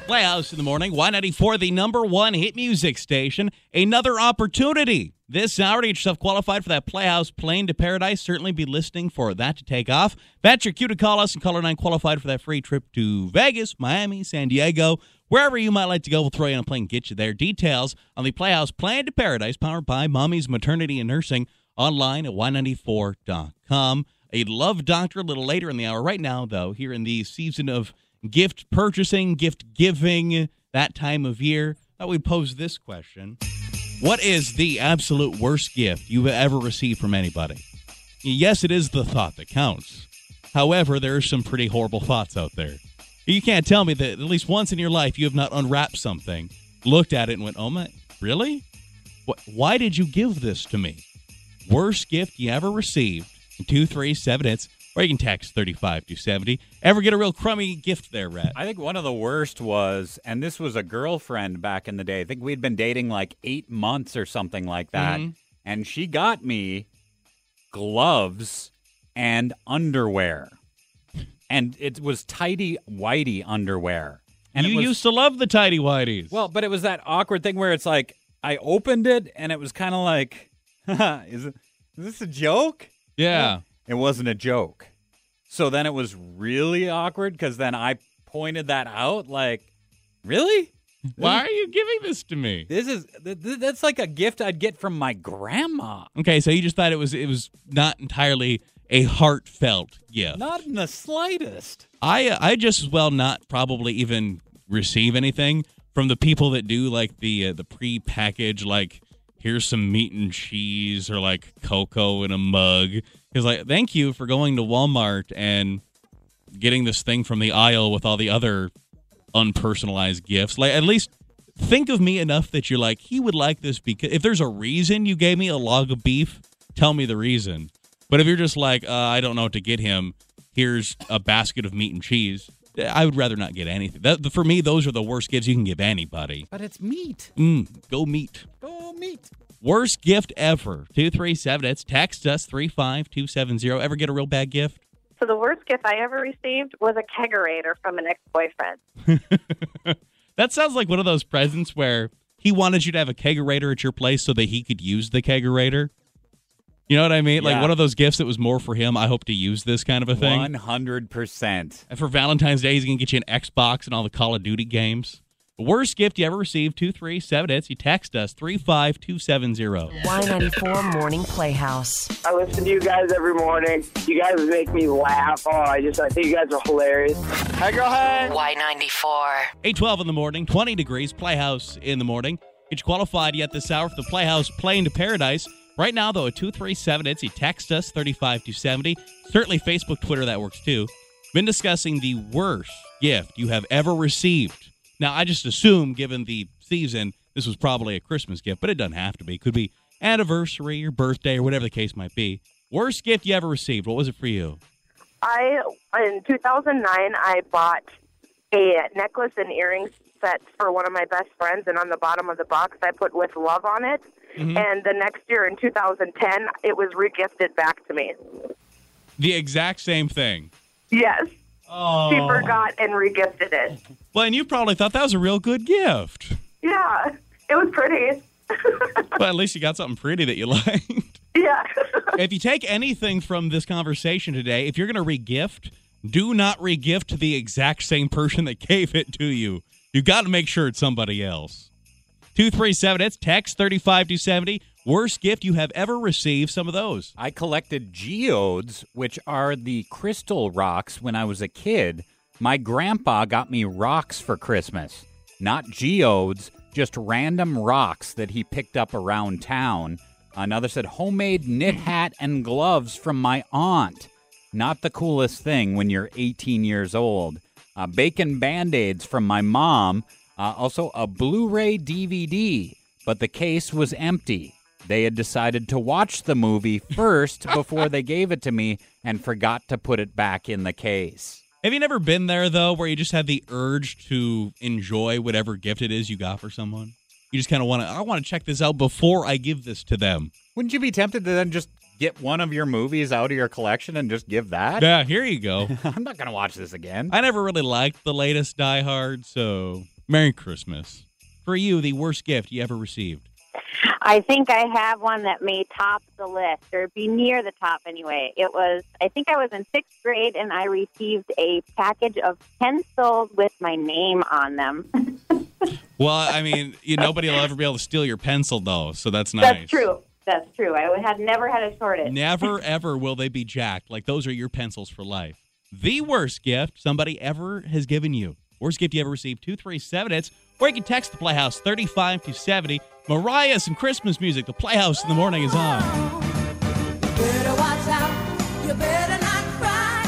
Playhouse in the morning, Y94, the number one hit music station. Another opportunity this hour to get yourself qualified for that Playhouse Plane to Paradise. Certainly be listening for that to take off. That's your cue to call us and caller 9 qualified for that free trip to Vegas, Miami, San Diego. Wherever you might like to go, we'll throw you on a plane and get you there. Details on the Playhouse Plane to Paradise, powered by Mommy's Maternity and Nursing, online at y94.com. A love doctor a little later in the hour. Right now, though, here in the season of gift purchasing, gift giving, that time of year, thought we'd pose this question. What is the absolute worst gift you've ever received from anybody? Yes, it is the thought that counts. However, there are some pretty horrible thoughts out there. You can't tell me that at least once in your life you have not unwrapped something, looked at it, and went, oh my, really? Why did you give this to me? Worst gift you ever received? 237-8, or you can text 35270. Ever get a real crummy gift there, Rhett? I think one of the worst was, and this was a girlfriend back in the day. I think we'd been dating like 8 months or something like that. Mm-hmm. And she got me gloves and underwear. And it was tidy whitey underwear. And you used to love the tidy whities. Well, but it was that awkward thing where it's like, I opened it and it was kind of like, is this a joke? Yeah. It wasn't a joke. So then it was really awkward because then I pointed that out like, really? Why are you giving this to me? That's like a gift I'd get from my grandma. Okay, so you just thought it was not entirely a heartfelt gift. Not in the slightest. I just as well not probably even receive anything from the people that do like the pre-packaged, like, here's some meat and cheese or like cocoa in a mug. Because like, thank you for going to Walmart and getting this thing from the aisle with all the other unpersonalized gifts. Like, at least think of me enough that you're like, he would like this because if there's a reason you gave me a log of beef, tell me the reason. But if you're just like, I don't know what to get him, here's a basket of meat and cheese, I would rather not get anything. For me, those are the worst gifts you can give anybody. But it's meat. Go meat. Go meat. Worst gift ever. 237. Text us 35270. Ever get a real bad gift? So the worst gift I ever received was a kegerator from an ex-boyfriend. That sounds like one of those presents where he wanted you to have a kegerator at your place so that he could use the kegerator. You know what I mean? Yeah. Like one of those gifts that was more for him, I hope to use this kind of a thing. 100%. And for Valentine's Day, he's going to get you an Xbox and all the Call of Duty games. The worst gift you ever received, 237-8. You text us, 35270. Y94 Morning Playhouse. I listen to you guys every morning. You guys make me laugh. I think you guys are hilarious. Hi, girl, hi. Y94. 8:12 in the morning, 20 degrees, Playhouse in the morning. Get you qualified yet this hour for the Playhouse Plane to Paradise. Right now, though, at 237-8, you text us, 35270. Certainly Facebook, Twitter, that works too. Been discussing the worst gift you have ever received. Now, I just assume, given the season, this was probably a Christmas gift, but it doesn't have to be. It could be anniversary or birthday or whatever the case might be. Worst gift you ever received. What was it for you? In 2009, I bought a necklace and earrings set for one of my best friends, and on the bottom of the box, I put "with love" on it. Mm-hmm. And the next year, in 2010, it was regifted back to me. The exact same thing? Yes. Oh. She forgot and regifted it. Well, and you probably thought that was a real good gift. Yeah, it was pretty. Well, at least you got something pretty that you liked. Yeah. If you take anything from this conversation today, if you're going to regift, do not regift to the exact same person that gave it to you. You got to make sure it's somebody else. 237, it's text 35270. Worst gift you have ever received, some of those. I collected geodes, which are the crystal rocks when I was a kid. My grandpa got me rocks for Christmas. Not geodes, just random rocks that he picked up around town. Another said homemade knit hat and gloves from my aunt. Not the coolest thing when you're 18 years old. Bacon Band-Aids from my mom. Also a Blu-ray DVD, but the case was empty. They had decided to watch the movie first before they gave it to me and forgot to put it back in the case. Have you never been there, though, where you just have the urge to enjoy whatever gift it is you got for someone? You just kind of I want to check this out before I give this to them. Wouldn't you be tempted to then just get one of your movies out of your collection and just give that? Yeah, here you go. I'm not going to watch this again. I never really liked the latest Die Hard, so Merry Christmas. For you, the worst gift you ever received. I think I have one that may top the list, or be near the top anyway. I think I was in 6th grade, and I received a package of pencils with my name on them. Well, I mean, nobody will ever be able to steal your pencil, though, so that's nice. That's true. I had never had a shortage. Never, ever will they be jacked. Like, those are your pencils for life. The worst gift somebody ever has given you. Worst gift you ever received, 237-hits. Or you can text the Playhouse 35 to 70. Mariah, some Christmas music. The Playhouse in the morning is on. Better watch out. You better not cry.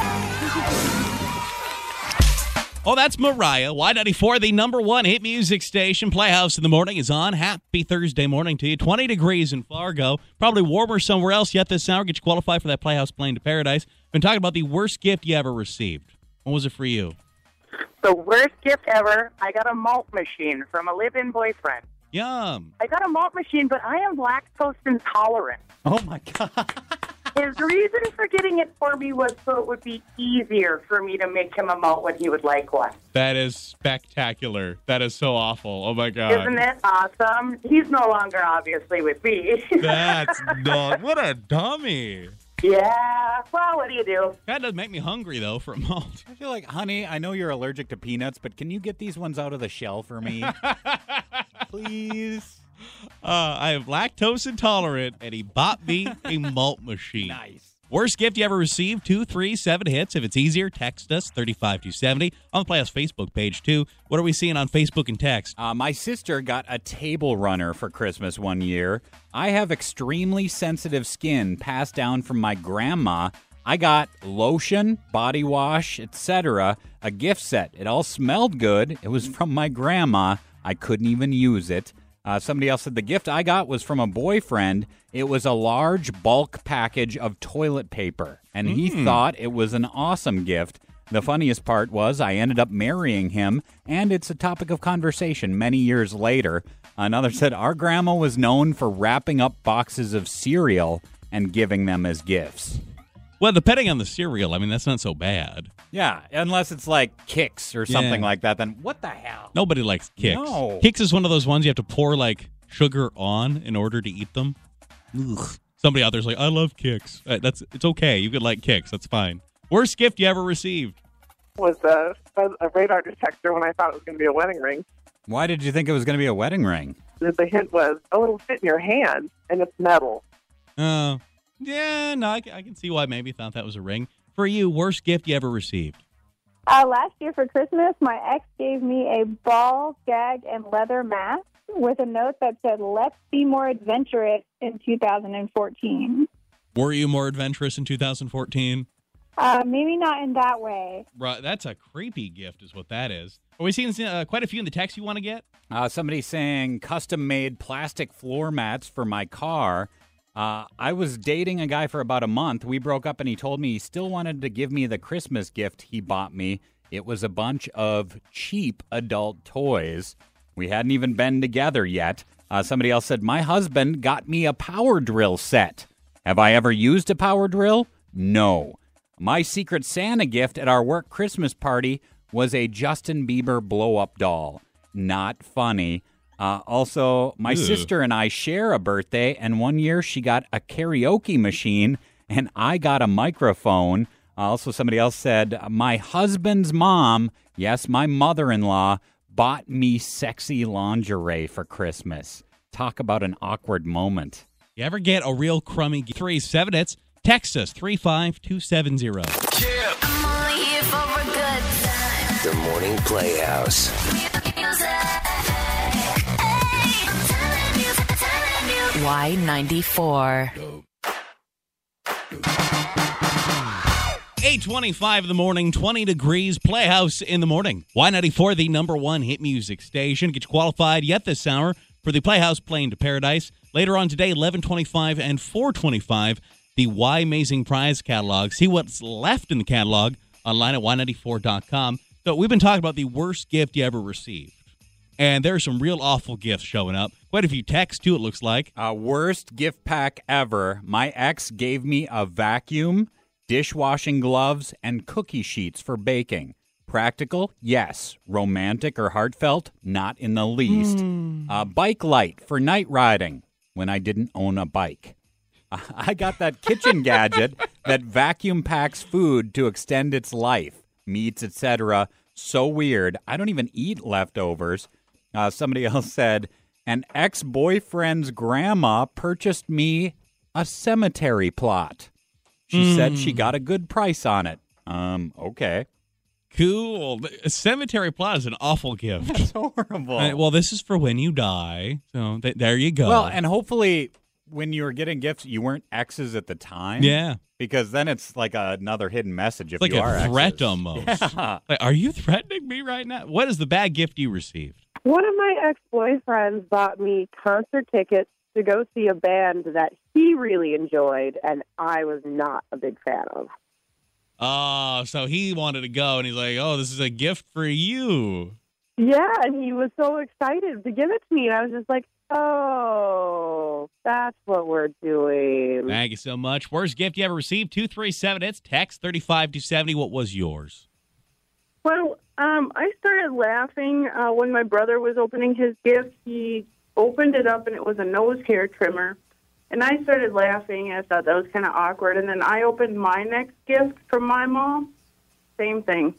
Oh, that's Mariah. Y94, the number one hit music station. Playhouse in the morning is on. Happy Thursday morning to you. 20 degrees in Fargo. Probably warmer somewhere else yet this hour. Get you qualified for that Playhouse Plane to Paradise. Been talking about the worst gift you ever received. What was it for you? The worst gift ever, I got a malt machine from a live-in boyfriend. Yum. I got a malt machine, but I am lactose intolerant. Oh, my God. His reason for getting it for me was so it would be easier for me to make him a malt when he would like one. That is spectacular. That is so awful. Oh, my God. Isn't it awesome? He's no longer, obviously, with me. That's dumb. What a dummy. Yeah, well, what do you do? That does make me hungry, though, for a malt. I feel like, honey, I know you're allergic to peanuts, but can you get these ones out of the shell for me? Please? I am lactose intolerant, and he bought me a malt machine. Nice. Worst gift you ever received, 237-hits. If it's easier, text us, 35 to 70. On the Playhouse Facebook page, too. What are we seeing on Facebook and text? My sister got a table runner for Christmas one year. I have extremely sensitive skin passed down from my grandma. I got lotion, body wash, etc., a gift set. It all smelled good. It was from my grandma. I couldn't even use it. Somebody else said the gift I got was from a boyfriend. It was a large bulk package of toilet paper, and he thought it was an awesome gift. The funniest part was I ended up marrying him, and it's a topic of conversation many years later. Another said our grandma was known for wrapping up boxes of cereal and giving them as gifts. Well, depending on the cereal, I mean, that's not so bad. Yeah, unless it's like Kix or something like that, then what the hell? Nobody likes Kix. No. Kix is one of those ones you have to pour, like, sugar on in order to eat them. Ugh. Somebody out there's like, I love Kix. It's okay. You could like Kix. That's fine. Worst gift you ever received? Was a radar detector when I thought it was going to be a wedding ring. Why did you think it was going to be a wedding ring? The hint was, oh, it'll fit in your hand, and it's metal. Oh. Yeah, no, I can see why maybe thought that was a ring. For you, worst gift you ever received? Last year for Christmas, my ex gave me a ball, gag, and leather mask with a note that said, let's be more adventurous in 2014. Were you more adventurous in 2014? Maybe not in that way. Right, that's a creepy gift is what that is. Are we seeing quite a few in the text you want to get? Somebody saying custom-made plastic floor mats for my car. I was dating a guy for about a month. We broke up, and he told me he still wanted to give me the Christmas gift he bought me. It was a bunch of cheap adult toys. We hadn't even been together yet. Somebody else said, my husband got me a power drill set. Have I ever used a power drill? No. My Secret Santa gift at our work Christmas party was a Justin Bieber blow-up doll. Not funny. Also, my sister and I share a birthday, and one year she got a karaoke machine, and I got a microphone. Also, somebody else said, my husband's mom, yes, my mother-in-law, bought me sexy lingerie for Christmas. Talk about an awkward moment. You ever get a real crummy gift? 3-7-hits. Text us, 35270. I'm only here for a good time. The Morning Playhouse. Y94. 8:25 in the morning, 20 degrees, Playhouse in the morning. Y94, the number one hit music station. Get you qualified yet this hour for the Playhouse Plane to Paradise. Later on today, 11:25 and 4:25, the Y Amazing Prize catalog. See what's left in the catalog online at y94.com. So we've been talking about the worst gift you ever received. And there are some real awful gifts showing up. Quite a few texts, too, it looks like. Worst gift pack ever. My ex gave me a vacuum, dishwashing gloves, and cookie sheets for baking. Practical, yes. Romantic or heartfelt, not in the least. Bike light for night riding when I didn't own a bike. I got that kitchen gadget that vacuum packs food to extend its life, meats, etc. So weird. I don't even eat leftovers. Somebody else said, an ex-boyfriend's grandma purchased me a cemetery plot. She said she got a good price on it. Okay. Cool. A cemetery plot is an awful gift. That's horrible. Well, this is for when you die. So there you go. Well, and hopefully when you were getting gifts, you weren't exes at the time. Yeah. Because then it's like another hidden message if it's you like are a threat exes. almost. Yeah. Like, are you threatening me right now? What is the bad gift you received? One of my ex-boyfriends bought me concert tickets to go see a band that he really enjoyed, and I was not a big fan of. Oh, so he wanted to go, and he's like, oh, this is a gift for you. Yeah, and he was so excited to give it to me, and I was just like, oh, that's what we're doing. Thank you so much. Worst gift you ever received? 237, it's text 35270. What was yours? Well, I started laughing when my brother was opening his gift. He opened it up, and it was a nose hair trimmer. And I started laughing. I thought that was kind of awkward. And then I opened my next gift from my mom. Same thing.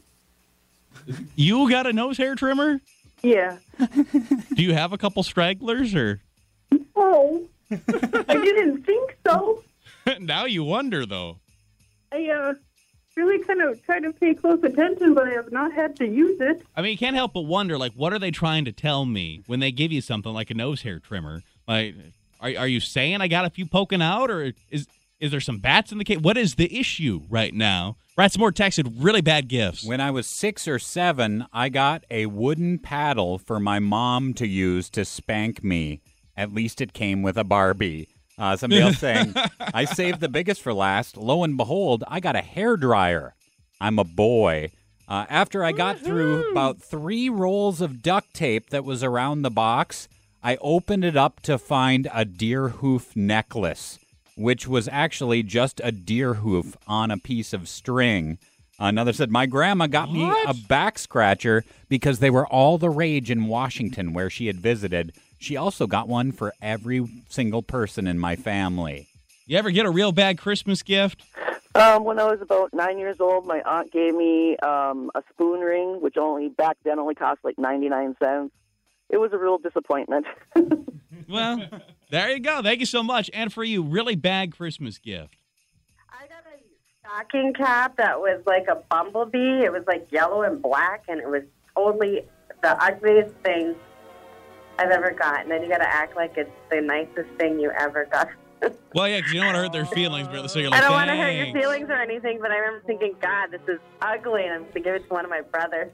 You got a nose hair trimmer? Yeah. Do you have a couple stragglers, or? Oh, I didn't think so. Now you wonder, though. I really kind of try to pay close attention, but I have not had to use it. I mean, you can't help but wonder, like, what are they trying to tell me when they give you something like a nose hair trimmer? Like, are you saying I got a few poking out, or is there some bats in the cave? What is the issue right now? Ratsmore texted really bad gifts. When I was 6 or 7, I got a wooden paddle for my mom to use to spank me. At least it came with a Barbie. Somebody else saying, I saved the biggest for last. Lo and behold, I got a hairdryer. I'm a boy. After I got through about 3 rolls of duct tape that was around the box, I opened it up to find a deer hoof necklace, which was actually just a deer hoof on a piece of string. Another said, my grandma got me a back scratcher because they were all the rage in Washington where she had visited. She also got one for every single person in my family. You ever get a real bad Christmas gift? When I was about 9 years old, my aunt gave me a spoon ring, which back then only cost like 99 cents. It was a real disappointment. Well, there you go. Thank you so much. And for you, really bad Christmas gift. I got a stocking cap that was like a bumblebee. It was like yellow and black, and it was totally the ugliest thing I've ever got. And then you got to act like it's the nicest thing you ever got. Well, yeah, because you don't want to hurt their feelings, but so you're like, I don't want to hurt your feelings or anything, but I remember thinking, God, this is ugly, and I'm going to give it to one of my brothers.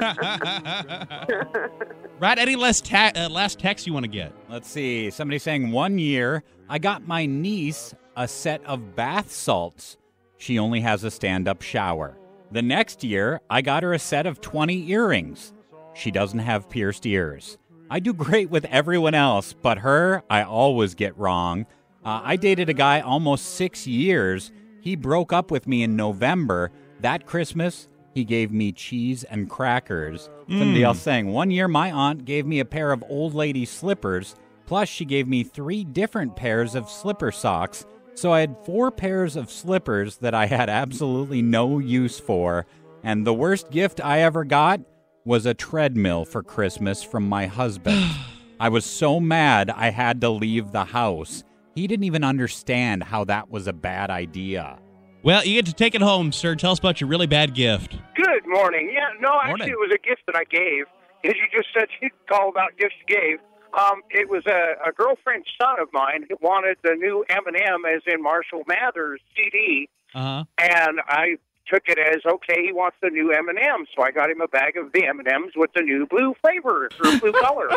Brad, any last text you want to get? Let's see. Somebody saying 1 year, I got my niece a set of bath salts. She only has a stand-up shower. The next year, I got her a set of 20 earrings. She doesn't have pierced ears. I do great with everyone else, but her, I always get wrong. I dated a guy almost 6 years. He broke up with me in November. That Christmas, he gave me cheese and crackers. Somebody else saying, 1 year my aunt gave me a pair of old lady slippers, plus she gave me 3 different pairs of slipper socks. So I had 4 pairs of slippers that I had absolutely no use for. And the worst gift I ever got was a treadmill for Christmas from my husband. I was so mad I had to leave the house. He didn't even understand how that was a bad idea. Well, you get to take it home, sir. Tell us about your really bad gift. Good morning. Yeah, no, Morning. actually, it was a gift that I gave. As you just said, you call about gifts you gave. It was a girlfriend's son of mine who wanted the new M&M, as in Marshall Mathers CD, Uh-huh. and I took it as, okay, he wants the new M&M, so I got him a bag of the M&Ms with the new blue flavor, or blue color.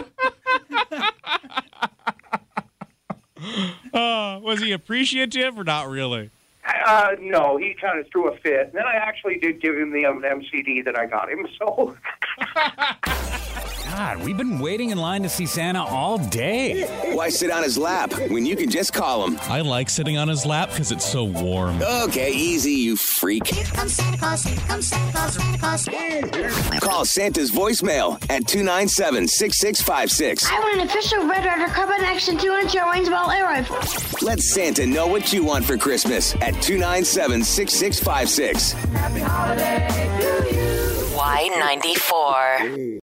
Was he appreciative or not really? No, he kind of threw a fit. And then I actually did give him the M&M CD that I got him, so... God, we've been waiting in line to see Santa all day. Why sit on his lap when you can just call him? I like sitting on his lap because it's so warm. Okay, easy, you freak. Here comes Santa Claus, here comes Santa Claus, Santa Claus. Call Santa's voicemail at 297-6656. I want an official Red Ryder Carbine Action 2-inch Wayne's Ball air rifle. Let Santa know what you want for Christmas at 297-6656. Y94.